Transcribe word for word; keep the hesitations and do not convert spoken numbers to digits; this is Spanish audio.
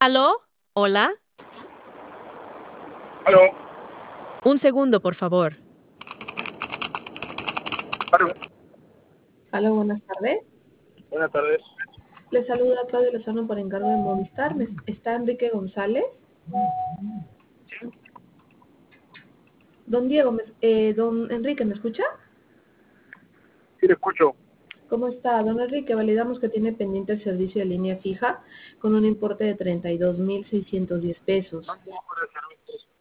¿Aló? ¿Hola? Aló, Un segundo, por favor. aló. Hola, buenas tardes. Buenas tardes. Les saluda Claudia Lozano por encargo de Movistar. Me- Está Enrique González. Don Diego, me- eh, don Enrique, ¿me escucha? Sí, le escucho. ¿Cómo está? Don Enrique, validamos que tiene pendiente el servicio de línea fija con un importe de treinta y dos mil seiscientos diez pesos.